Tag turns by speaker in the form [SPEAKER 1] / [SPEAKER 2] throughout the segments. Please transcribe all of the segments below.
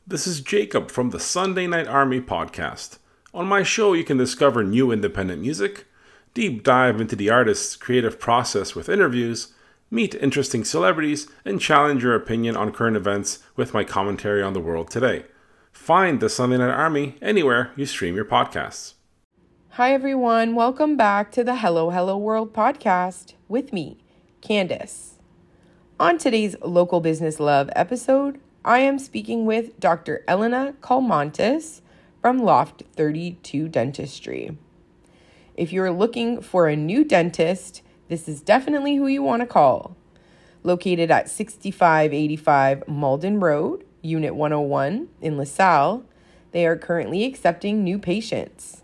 [SPEAKER 1] This is Jacob from the Sunday Night Army podcast. On my show, you can discover new independent music, deep dive into the artist's creative process with interviews, meet interesting celebrities, and challenge your opinion on current events with my commentary on the world today. Find the Sunday Night Army anywhere you stream your podcasts.
[SPEAKER 2] Hi, everyone. Welcome back to the Hello, Hello World podcast with me, Candace. On today's Local Business Love episode, I am speaking with Dr. Elena Calmontes from Loft 32 Dentistry. If you're looking for a new dentist, this is definitely who you want to call. Located at 6585 Malden Road, Unit 101 in LaSalle, they are currently accepting new patients.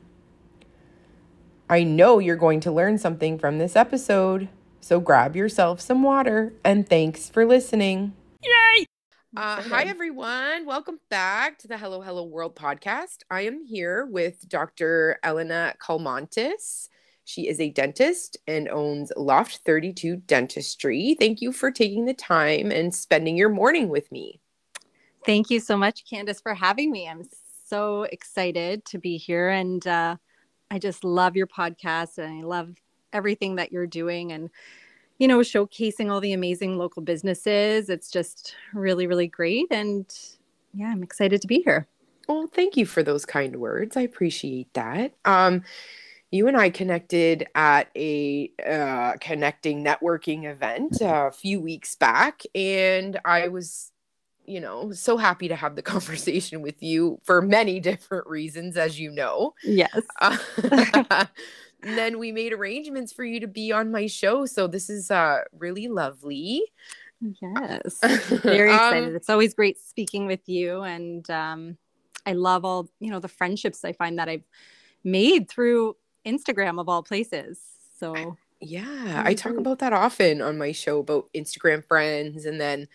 [SPEAKER 2] I know you're going to learn something from this episode, so grab yourself some water and thanks for listening. Yay! Hi, everyone. Welcome back to the Hello, Hello World podcast. I am here with Dr. Elena Calmontes. She is a dentist and owns Loft 32 Dentistry. Thank you for taking the time and spending your morning with me.
[SPEAKER 3] Thank you so much, Candace, for having me. I'm so excited to be here, and I just love your podcast, and I love everything that you're doing, and showcasing all the amazing local businesses. It's just really, really great, and yeah, I'm excited to be here.
[SPEAKER 2] Well, thank you for those kind words. I appreciate that. You and I connected at a connecting networking event a few weeks back, and I was so happy to have the conversation with you for many different reasons, as you know.
[SPEAKER 3] Yes.
[SPEAKER 2] And then we made arrangements for you to be on my show. So this is really lovely.
[SPEAKER 3] Yes. Very excited. It's always great speaking with you. And I love all, the friendships I find that I've made through Instagram of all places. So
[SPEAKER 2] yeah, I talk about that often on my show about Instagram friends, and then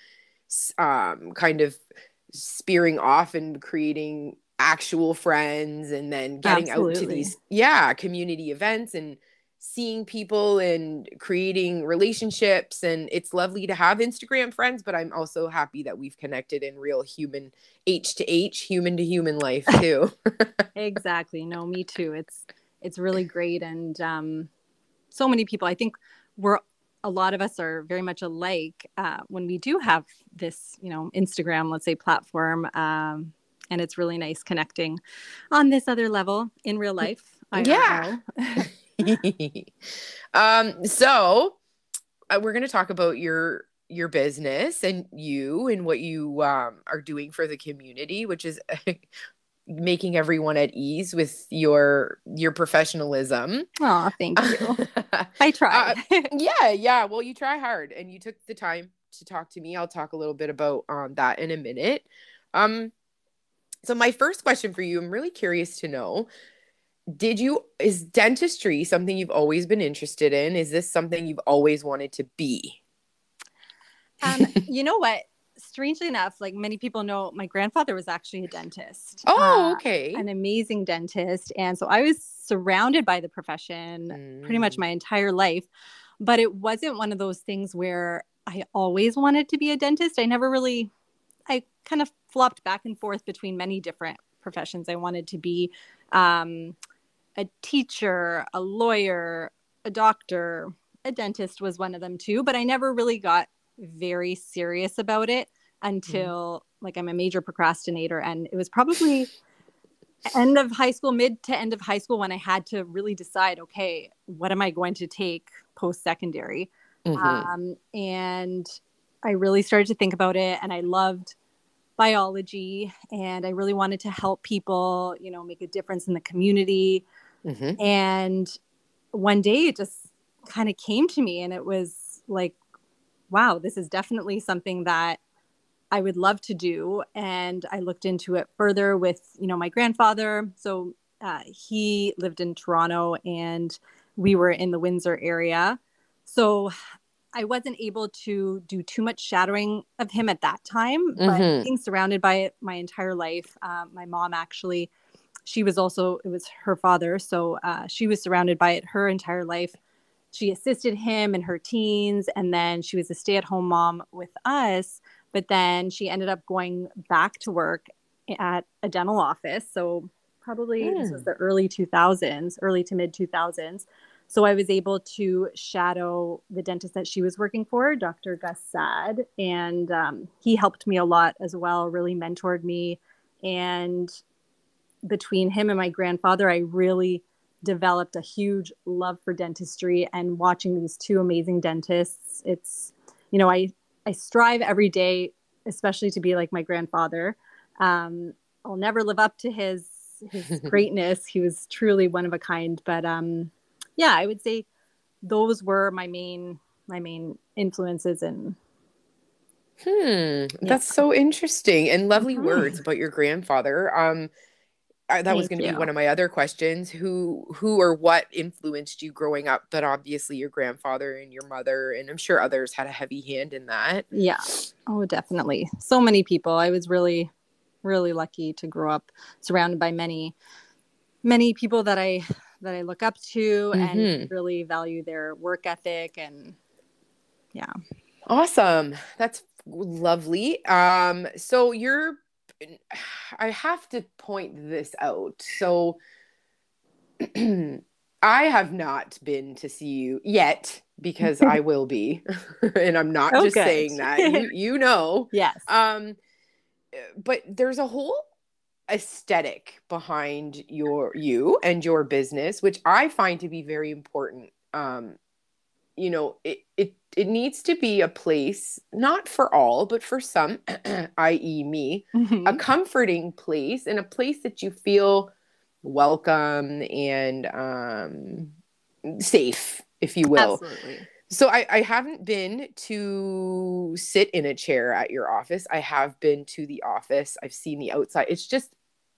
[SPEAKER 2] kind of spearing off and creating actual friends, and then getting out to these community events and seeing people and creating relationships. And it's lovely to have Instagram friends, but I'm also happy that we've connected in real human H to H, human to human life too.
[SPEAKER 3] Exactly. No, me too. It's really great. And so many people, I think a lot of us are very much alike when we do have this, Instagram, let's say, platform. And it's really nice connecting on this other level in real life.
[SPEAKER 2] Yeah. So we're going to talk about your business and you and what you are doing for the community, which is making everyone at ease with your professionalism.
[SPEAKER 3] Oh, thank you. I try.
[SPEAKER 2] Yeah. Well, you try hard, and you took the time to talk to me. I'll talk a little bit about that in a minute. So my first question for you, I'm really curious to know, is dentistry something you've always been interested in? Is this something you've always wanted to be?
[SPEAKER 3] You know what? Strangely enough, like many people know, my grandfather was actually a dentist.
[SPEAKER 2] Oh, okay.
[SPEAKER 3] An amazing dentist. And so I was surrounded by the profession pretty much my entire life. But it wasn't one of those things where I always wanted to be a dentist. I kind of flopped back and forth between many different professions. I wanted to be a teacher, a lawyer, a doctor, a dentist was one of them too. But I never really got very serious about it until I'm a major procrastinator. And it was probably end of high school, mid to end of high school, when I had to really decide, okay, what am I going to take post-secondary? And I really started to think about it, and I loved biology, and I really wanted to help people, make a difference in the community. And one day it just kind of came to me, and it was like, wow, this is definitely something that I would love to do. And I looked into it further with, my grandfather. So he lived in Toronto, and we were in the Windsor area. So I wasn't able to do too much shadowing of him at that time, but being surrounded by it my entire life. My mom actually, it was her father. So she was surrounded by it her entire life. She assisted him in her teens, and then she was a stay-at-home mom with us. But then she ended up going back to work at a dental office. So probably this was the early 2000s, early to mid 2000s. So I was able to shadow the dentist that she was working for, Dr. Gus Sad. And he helped me a lot as well, really mentored me. And between him and my grandfather, I really developed a huge love for dentistry and watching these two amazing dentists. It's, I strive every day, especially to be like my grandfather. I'll never live up to his greatness. He was truly one of a kind. But yeah, I would say those were my main influences. And
[SPEAKER 2] that's so interesting and lovely words about your grandfather. That was going to be one of my other questions. Who or what influenced you growing up? But obviously your grandfather and your mother, and I'm sure others had a heavy hand in that.
[SPEAKER 3] Yeah. Oh, definitely. So many people. I was really, really lucky to grow up surrounded by many, many people that I look up to and really value their work ethic. And yeah.
[SPEAKER 2] Awesome. That's lovely. So I have to point this out. So I have not been to see you yet because I will be, and I'm not just saying that.
[SPEAKER 3] Yes.
[SPEAKER 2] But there's a whole aesthetic behind you and your business, which I find to be very important. It needs to be a place, not for all, but for some, i.e. me, a comforting place and a place that you feel welcome and safe, if you will.
[SPEAKER 3] Absolutely.
[SPEAKER 2] So I haven't been to sit in a chair at your office. I have been to the office. I've seen the outside. It's just,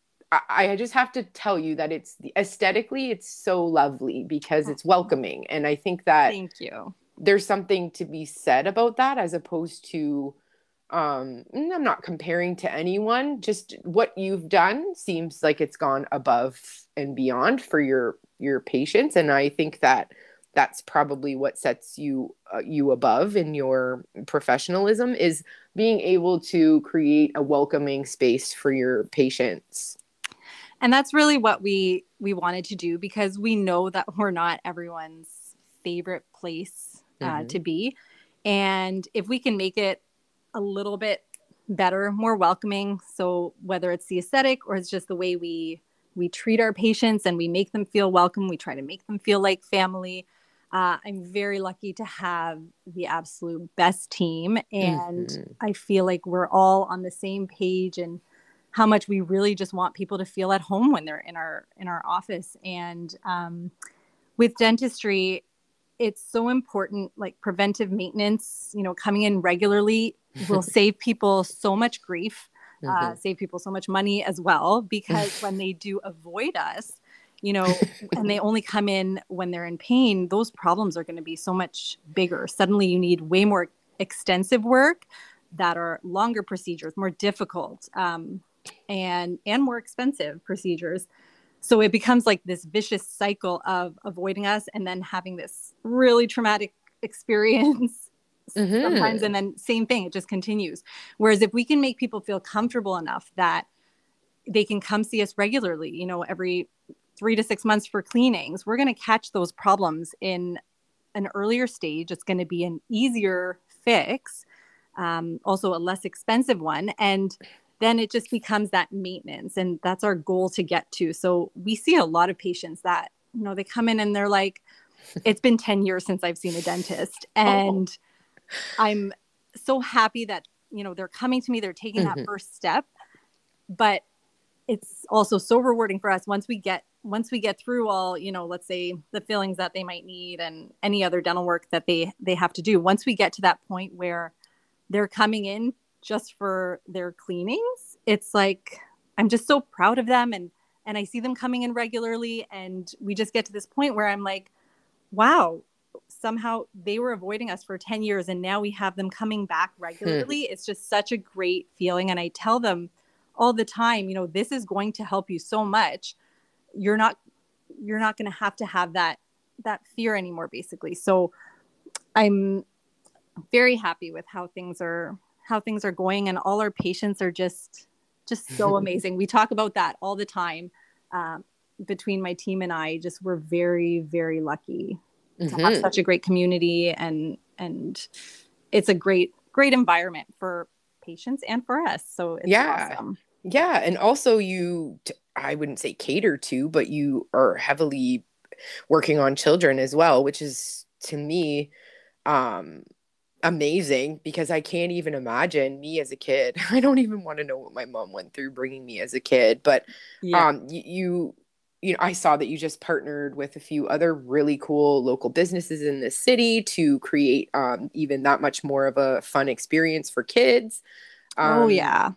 [SPEAKER 2] I just have to tell you that aesthetically, it's so lovely because it's welcoming. And I think that
[SPEAKER 3] thank you.
[SPEAKER 2] There's something to be said about that, as opposed to, I'm not comparing to anyone, just what you've done seems like it's gone above and beyond for your patients. And I think that that's probably what sets you above in your professionalism, is being able to create a welcoming space for your patients.
[SPEAKER 3] And that's really what we wanted to do, because we know that we're not everyone's favorite place to be. And if we can make it a little bit better, more welcoming, so whether it's the aesthetic or it's just the way we treat our patients and we make them feel welcome, we try to make them feel like family. I'm very lucky to have the absolute best team. And I feel like we're all on the same page and how much we really just want people to feel at home when they're in our office. And with dentistry, it's so important, like preventive maintenance, coming in regularly will save people so much grief, save people so much money as well, because when they do avoid us, and they only come in when they're in pain, those problems are going to be so much bigger. Suddenly you need way more extensive work that are longer procedures, more difficult, and more expensive procedures. So it becomes like this vicious cycle of avoiding us and then having this really traumatic experience sometimes. And then same thing, it just continues. Whereas if we can make people feel comfortable enough that they can come see us regularly, every 3 to 6 months for cleanings, we're going to catch those problems in an earlier stage. It's going to be an easier fix, also a less expensive one. And then it just becomes that maintenance. And that's our goal to get to. So we see a lot of patients that, they come in and they're like, it's been 10 years since I've seen a dentist. And I'm so happy that, they're coming to me, they're taking that first step. But it's also so rewarding for us once we get through all, let's say the fillings that they might need and any other dental work that they have to do. Once we get to that point where they're coming in just for their cleanings, it's like, I'm just so proud of them. And I see them coming in regularly. And we just get to this point where I'm like, wow, somehow they were avoiding us for 10 years. And now we have them coming back regularly. It's just such a great feeling. And I tell them all the time, this is going to help you so much. You're not going to have that fear anymore, basically. So I'm very happy with how things are how things are going, and all our patients are just so amazing. We talk about that all the time. Between my team and I, just we're very, very lucky to have such a great community, and it's a great environment for patients and for us. So it's awesome.
[SPEAKER 2] Yeah. And also I wouldn't say cater to, but you are heavily working on children as well, which is to me amazing, because I can't even imagine me as a kid. I don't even want to know what my mom went through bringing me as a kid. But you know, I saw that you just partnered with a few other really cool local businesses in the city to create even that much more of a fun experience for kids. Yeah.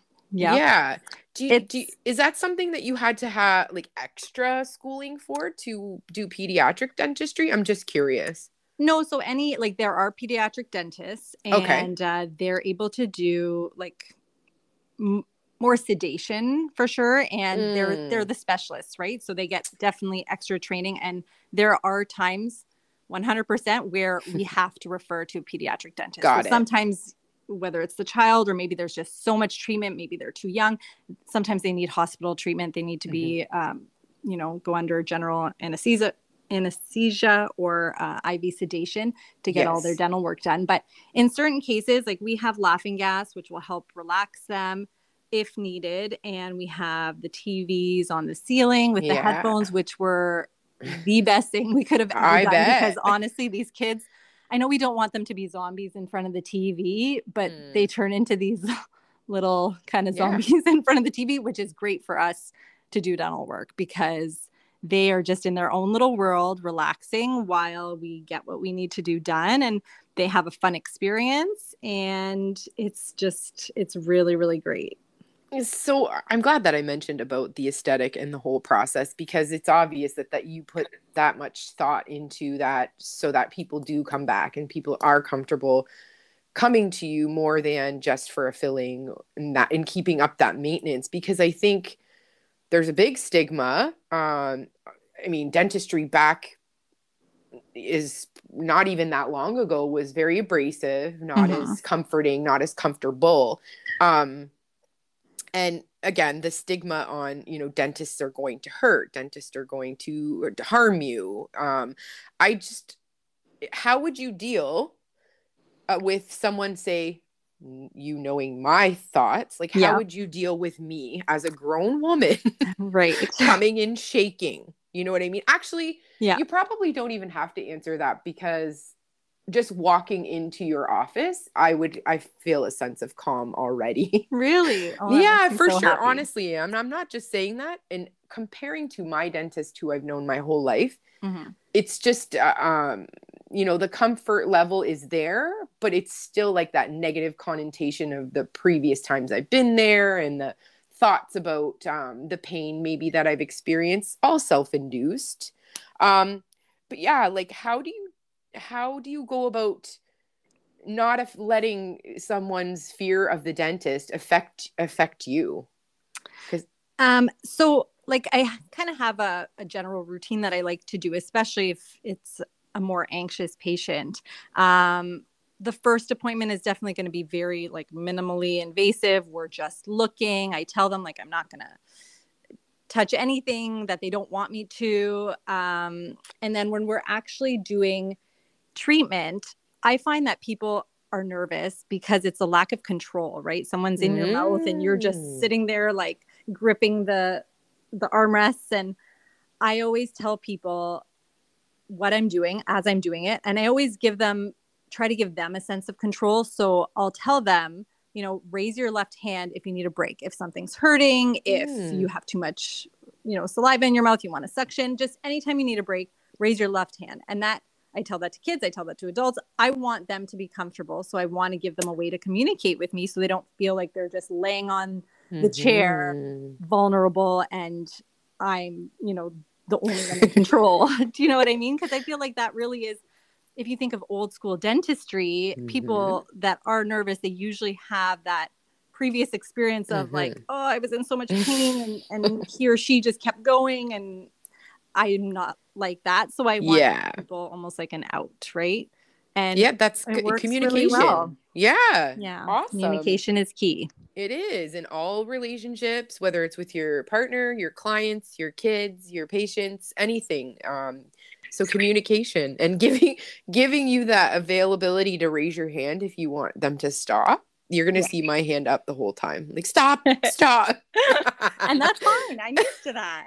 [SPEAKER 2] Is that something that you had to have like extra schooling for to do pediatric dentistry? I'm just curious.
[SPEAKER 3] No, so there are pediatric dentists, and they're able to do like more sedation for sure, and they're the specialists, right? So they get definitely extra training, and there are times 100% where we have to refer to a pediatric dentist. Sometimes, whether it's the child or maybe there's just so much treatment, maybe they're too young, sometimes they need hospital treatment, they need to be go under general anesthesia or IV sedation to get all their dental work done. But in certain cases, like we have laughing gas, which will help relax them if needed, and we have the TVs on the ceiling with the headphones, which were the best thing we could have ever done. Because honestly, these kids, I know we don't want them to be zombies in front of the TV, but they turn into these little kind of zombies in front of the TV, which is great for us to do dental work, because they are just in their own little world, relaxing while we get what we need to do done, and they have a fun experience, and it's really, really great.
[SPEAKER 2] So I'm glad that I mentioned about the aesthetic and the whole process, because it's obvious that you put that much thought into that so that people do come back and people are comfortable coming to you more than just for a filling, and keeping up that maintenance. Because I think there's a big stigma. I mean, dentistry back is not even that long ago was very abrasive, not as comforting, not as comfortable. And again, the stigma on, dentists are going to hurt, dentists are going to harm you. How would you deal with someone, say, you knowing my thoughts, like how would you deal with me as a grown woman
[SPEAKER 3] right
[SPEAKER 2] coming in shaking? You know what I mean? Actually, you probably don't even have to answer that, because just walking into your office, I feel a sense of calm already.
[SPEAKER 3] Really?
[SPEAKER 2] Oh, yeah, for sure. Happy. Honestly, I'm not just saying that. And comparing to my dentist who I've known my whole life, it's just, the comfort level is there, but it's still like that negative connotation of the previous times I've been there, and the thoughts about the pain maybe that I've experienced, all self-induced. But yeah, like how do you go about not letting someone's fear of the dentist affect you?
[SPEAKER 3] So like I kind of have a general routine that I like to do, especially if it's a more anxious patient. The first appointment is definitely going to be very like minimally invasive. We're just looking. I tell them like I'm not going to touch anything that they don't want me to. And then when we're actually doing treatment, I find that people are nervous because it's a lack of control, right? Someone's in your mouth and you're just sitting there like gripping the armrests. And I always tell people what I'm doing as I'm doing it. And I always try to give them a sense of control. So I'll tell them, raise your left hand if you need a break, if something's hurting, if you have too much, saliva in your mouth, you want a suction, just anytime you need a break, raise your left hand. And that, I tell that to kids, I tell that to adults. I want them to be comfortable. So I want to give them a way to communicate with me so they don't feel like they're just laying on the chair, vulnerable, and I'm, the only one in control. Do you know what I mean? Because I feel like that really is, if you think of old school dentistry, people that are nervous, they usually have that previous experience of like, oh, I was in so much pain and he or she just kept going, and I'm not like that. So I want people almost like an out, right? And
[SPEAKER 2] yeah, that's
[SPEAKER 3] it works
[SPEAKER 2] communication.
[SPEAKER 3] really well.
[SPEAKER 2] Yeah.
[SPEAKER 3] Yeah.
[SPEAKER 2] Awesome.
[SPEAKER 3] Communication is key.
[SPEAKER 2] It is in all relationships, whether it's with your partner, your clients, your kids, your patients, anything. So communication and giving you that availability to raise your hand if you want them to stop. You're going to see my hand up the whole time. Like, stop.
[SPEAKER 3] And that's fine. I'm used to that.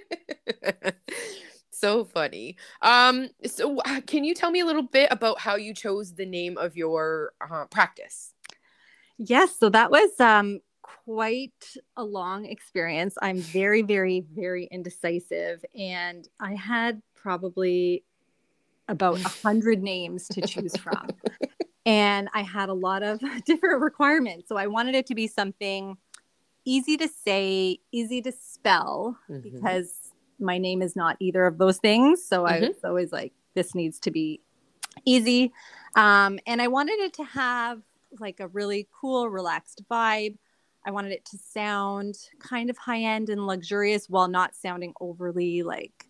[SPEAKER 2] So funny. So can you tell me a little bit about how you chose the name of your practice?
[SPEAKER 3] Yes. So that was quite a long experience. I'm very, very, very indecisive. And I had probably about 100 names to choose from. And I had a lot of different requirements. So I wanted it to be something easy to say, easy to spell, because my name is not either of those things. So I was always like, this needs to be easy. And I wanted it to have like a really cool, relaxed vibe. I wanted it to sound kind of high end and luxurious while not sounding overly like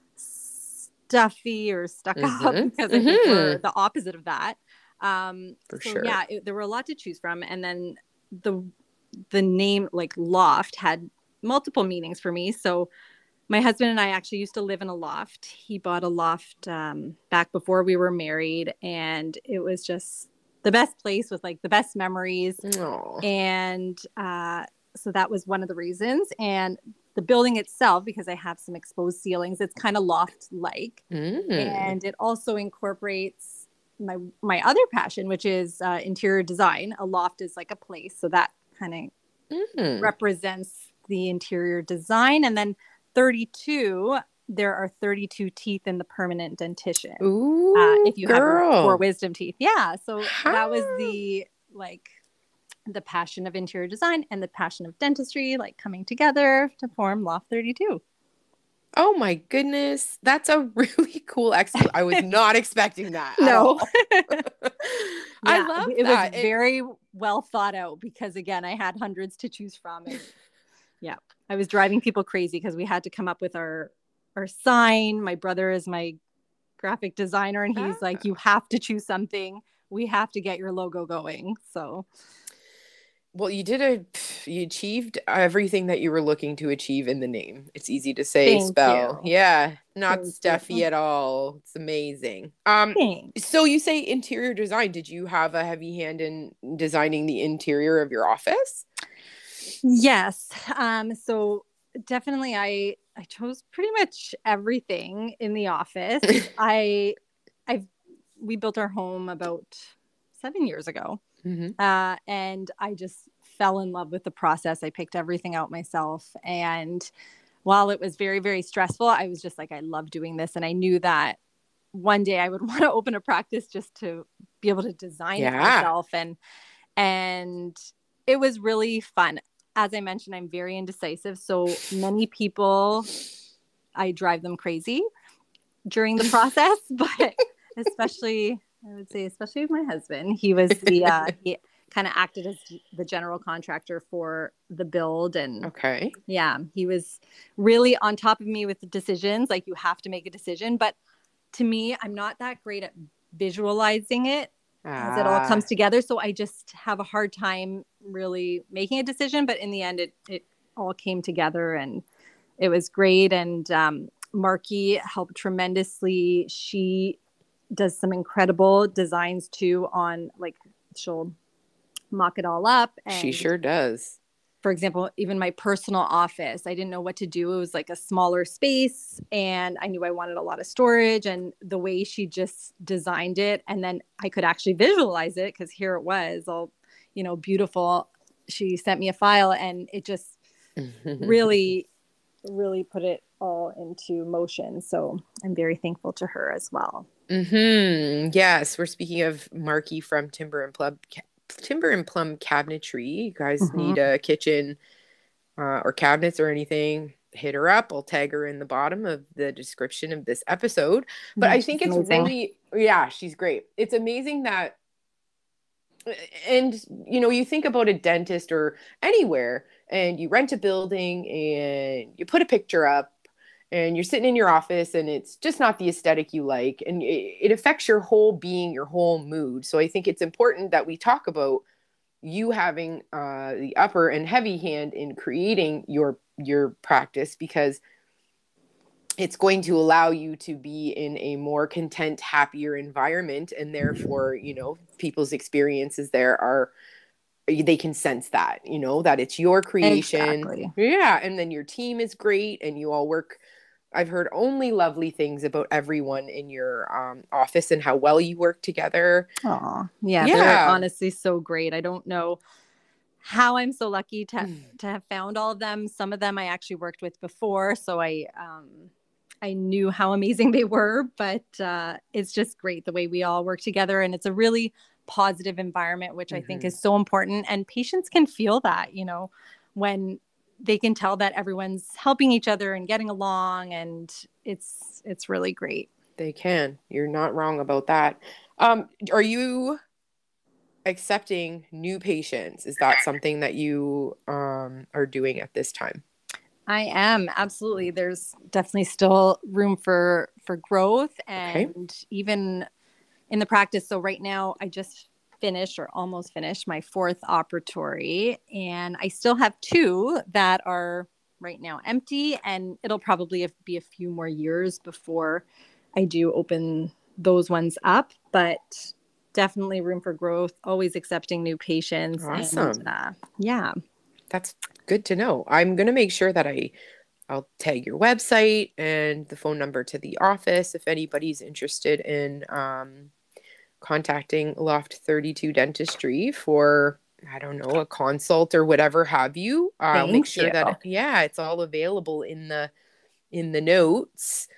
[SPEAKER 3] stuffy or stuck up, because I think we're the opposite of that.
[SPEAKER 2] For sure.
[SPEAKER 3] Yeah, there were a lot to choose from. And then the name like loft had multiple meanings for me. So my husband and I actually used to live in a loft. He bought a loft back before we were married, and it was just the best place with like the best memories.
[SPEAKER 2] Aww.
[SPEAKER 3] And so that was one of the reasons. And the building itself, because I have some exposed ceilings, it's kind of loft-like. And it also incorporates my other passion, which is interior design. A loft is like a place. So that kind of represents the interior design. And then 32, there are 32 teeth in the permanent dentition.
[SPEAKER 2] Ooh,
[SPEAKER 3] if you have 4 wisdom teeth. Yeah. So that was the passion of interior design and the passion of dentistry, like coming together to form Loft 32.
[SPEAKER 2] Oh my goodness. That's a really cool I was not expecting that.
[SPEAKER 3] No.
[SPEAKER 2] I love that.
[SPEAKER 3] It was very well thought out because, again, I had hundreds to choose from. And yeah, I was driving people crazy because we had to come up with our sign. My brother is my graphic designer, and he's like, you have to choose something. We have to get your logo going. So...
[SPEAKER 2] Well, you achieved everything that you were looking to achieve in the name. It's easy to say, spell. Yeah, not stuffy at all. It's amazing. So you say interior design. Did you have a heavy hand in designing the interior of your office?
[SPEAKER 3] Yes. So definitely I chose pretty much everything in the office. We built our home about 7 years ago. And I just fell in love with the process. I picked everything out myself. And while it was very, very stressful, I was just like, I love doing this. And I knew that one day I would want to open a practice just to be able to design it myself. And it was really fun. As I mentioned, I'm very indecisive. So many people, I drive them crazy during the process, but especially with my husband. He was he kind of acted as the general contractor for the build. And he was really on top of me with the decisions. Like, you have to make a decision. But to me, I'm not that great at visualizing it as it all comes together. So I just have a hard time really making a decision. But in the end, it all came together and it was great. And Marky helped tremendously. She does some incredible designs too on, like, she'll mock it all up. And
[SPEAKER 2] she sure does.
[SPEAKER 3] For example, even my personal office, I didn't know what to do. It was like a smaller space and I knew I wanted a lot of storage, and the way she just designed it, and then I could actually visualize it because here it was all, beautiful. She sent me a file and it just really, really put it all into motion. So I'm very thankful to her as well.
[SPEAKER 2] Yes, we're speaking of Marky from Timber and Plum Cabinetry. You guys need a kitchen or cabinets or anything, hit her up. I'll tag her in the bottom of the description of this episode. But I think it's amazing. She's great. It's amazing that, and you think about a dentist or anywhere and you rent a building and you put a picture up and you're sitting in your office and it's just not the aesthetic you like, and it affects your whole being, your whole mood. So I think it's important that we talk about you having the upper and heavy hand in creating your practice, because it's going to allow you to be in a more content, happier environment, and therefore, people's experiences there are, they can sense that, that it's your creation.
[SPEAKER 3] Exactly.
[SPEAKER 2] Yeah. And then your team is great and you all work. I've heard only lovely things about everyone in your office and how well you work together.
[SPEAKER 3] Oh, yeah. They're honestly so great. I don't know how I'm so lucky to have found all of them. Some of them I actually worked with before, so I knew how amazing they were, but it's just great the way we all work together, and it's a really positive environment, which I think is so important. And patients can feel that, when they can tell that everyone's helping each other and getting along, and it's really great.
[SPEAKER 2] They can. You're not wrong about that. Are you accepting new patients? Is that something that you are doing at this time?
[SPEAKER 3] I am, absolutely. There's definitely still room for growth, and even in the practice. So right now I just finished or almost finished my 4th operatory, and I still have 2 that are right now empty, and it'll probably be a few more years before I do open those ones up, but definitely room for growth, always accepting new patients.
[SPEAKER 2] Awesome.
[SPEAKER 3] And, yeah.
[SPEAKER 2] That's good to know. I'm going to make sure that I'll tag your website and the phone number to the office if anybody's interested in contacting Loft 32 Dentistry for, I don't know, a consult or whatever have you. I'll make sure that it's all available in the notes.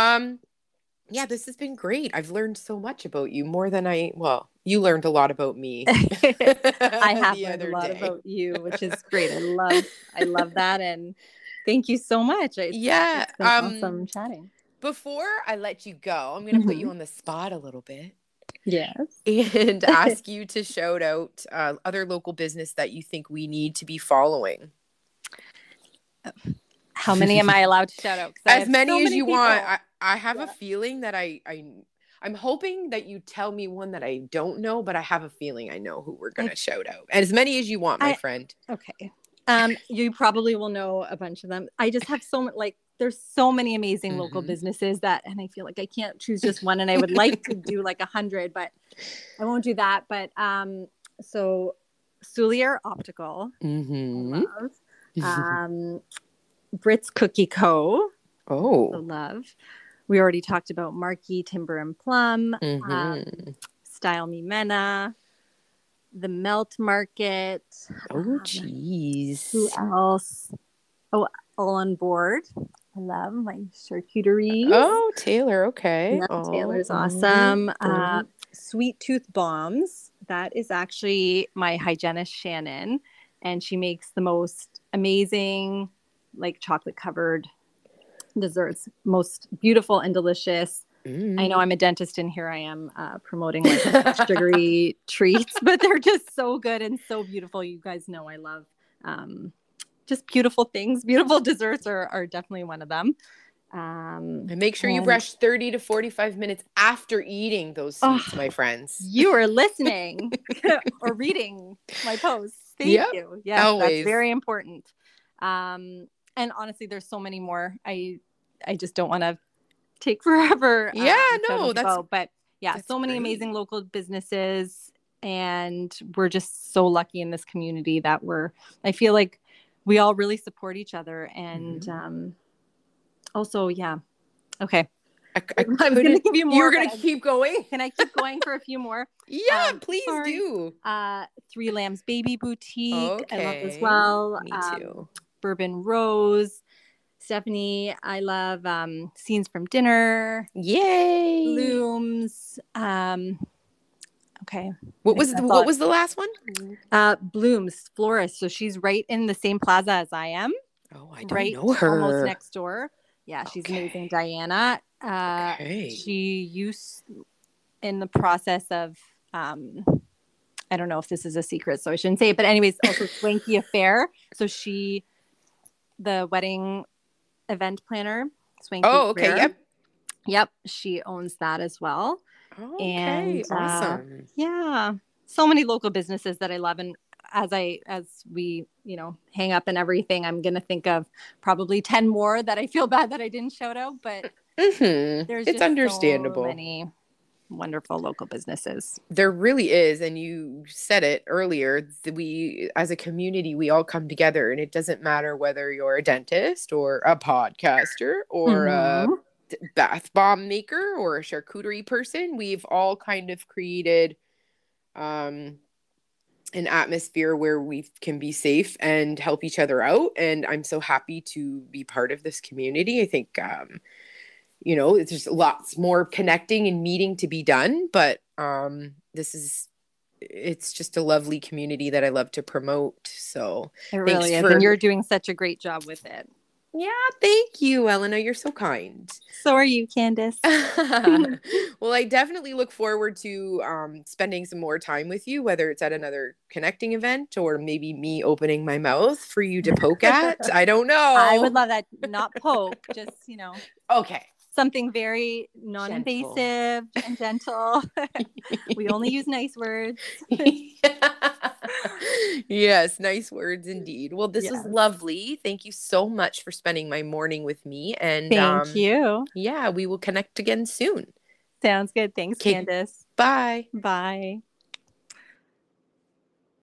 [SPEAKER 2] Yeah, this has been great. I've learned so much about you, more than you learned a lot about me.
[SPEAKER 3] I have learned a lot about you, which is great. I love that, and thank you so much. It's been awesome chatting.
[SPEAKER 2] Before I let you go, I'm going to put you on the spot a little bit.
[SPEAKER 3] Yes.
[SPEAKER 2] And ask you to shout out other local business that you think we need to be following.
[SPEAKER 3] How many am I allowed to shout out?
[SPEAKER 2] As many as you want. I have a feeling that I'm hoping that you tell me one that I don't know, but I have a feeling I know who we're going to shout out. And as many as you want, my friend.
[SPEAKER 3] Okay. You probably will know a bunch of them. I just have there's so many amazing local businesses and I feel like I can't choose just one, and I would like to do 100, but I won't do that. But so Soulier Optical, I love. Brits Cookie Co.
[SPEAKER 2] Oh,
[SPEAKER 3] love. We already talked about Marquee Timber and Plum, Style Me Mena, the Melt Market.
[SPEAKER 2] Oh, geez.
[SPEAKER 3] Who else? Oh, All on Board. I love my charcuterie.
[SPEAKER 2] Oh, Taylor. Okay.
[SPEAKER 3] Yeah, Taylor's awesome. Sweet Tooth Bombs. That is actually my hygienist, Shannon, and she makes the most amazing, chocolate covered desserts, most beautiful and delicious. I know I'm a dentist, and here I am promoting sugary treats, but they're just so good and so beautiful. You guys know I love just beautiful things. Beautiful desserts are definitely one of them.
[SPEAKER 2] And make sure you brush 30 to 45 minutes after eating those sweets, my friends.
[SPEAKER 3] You are listening or reading my posts. Thank you. Yes, always. That's very important. And honestly, there's so many more. I just don't want to take forever. But so many amazing local businesses, and we're just so lucky in this community that I feel like we all really support each other. And also, okay. I'm going to give you more.
[SPEAKER 2] You're going to keep going?
[SPEAKER 3] Can I keep going for a few more?
[SPEAKER 2] Yeah, please do.
[SPEAKER 3] Three Lambs Baby Boutique.
[SPEAKER 2] Okay.
[SPEAKER 3] I love as well.
[SPEAKER 2] Me too.
[SPEAKER 3] Bourbon Rose. Stephanie, I love Scenes from Dinner.
[SPEAKER 2] Yay.
[SPEAKER 3] Blooms. Okay.
[SPEAKER 2] What was the last one?
[SPEAKER 3] Blooms Florist. So she's right in the same plaza as I am.
[SPEAKER 2] Oh, I don't know her.
[SPEAKER 3] Almost next door. Yeah, she's amazing. Diana. She used in the process of I don't know if this is a secret, so I shouldn't say it, but anyways, also Swanky Affair. So the wedding event planner. Swanky
[SPEAKER 2] Oh, okay.
[SPEAKER 3] Queer.
[SPEAKER 2] Yep.
[SPEAKER 3] Yep. She owns that as well.
[SPEAKER 2] Okay.
[SPEAKER 3] And
[SPEAKER 2] Awesome.
[SPEAKER 3] yeah, so many local businesses that I love. And as we, hang up and everything, I'm going to think of probably 10 more that I feel bad that I didn't shout out, but there's
[SPEAKER 2] It's
[SPEAKER 3] just
[SPEAKER 2] understandable.
[SPEAKER 3] so many wonderful local businesses.
[SPEAKER 2] There really is. And you said it earlier, we, as a community, we all come together, and it doesn't matter whether you're a dentist or a podcaster or a bath bomb maker or a charcuterie person. We've all kind of created an atmosphere where we can be safe and help each other out. And I'm so happy to be part of this community. I think, it's just lots more connecting and meeting to be done, but it's just a lovely community that I love to promote. So
[SPEAKER 3] it really is. And you're doing such a great job with it.
[SPEAKER 2] Yeah, thank you, Elena. You're so kind.
[SPEAKER 3] So are you, Candace.
[SPEAKER 2] Well, I definitely look forward to spending some more time with you, whether it's at another connecting event or maybe me opening my mouth for you to poke at. I don't know.
[SPEAKER 3] I would love that. Not poke, just,
[SPEAKER 2] Okay.
[SPEAKER 3] Something very non-invasive and gentle. We only use nice words.
[SPEAKER 2] Yes, nice words indeed. Well, this was lovely. Thank you so much for spending my morning with me. And
[SPEAKER 3] thank you.
[SPEAKER 2] Yeah, we will connect again soon.
[SPEAKER 3] Sounds good. Thanks, Candace.
[SPEAKER 2] Bye.
[SPEAKER 3] Bye.